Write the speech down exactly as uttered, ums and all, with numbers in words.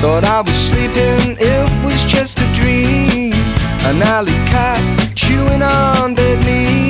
Thought I was sleeping, it was just a dream. An alley cat chewing on dead meat.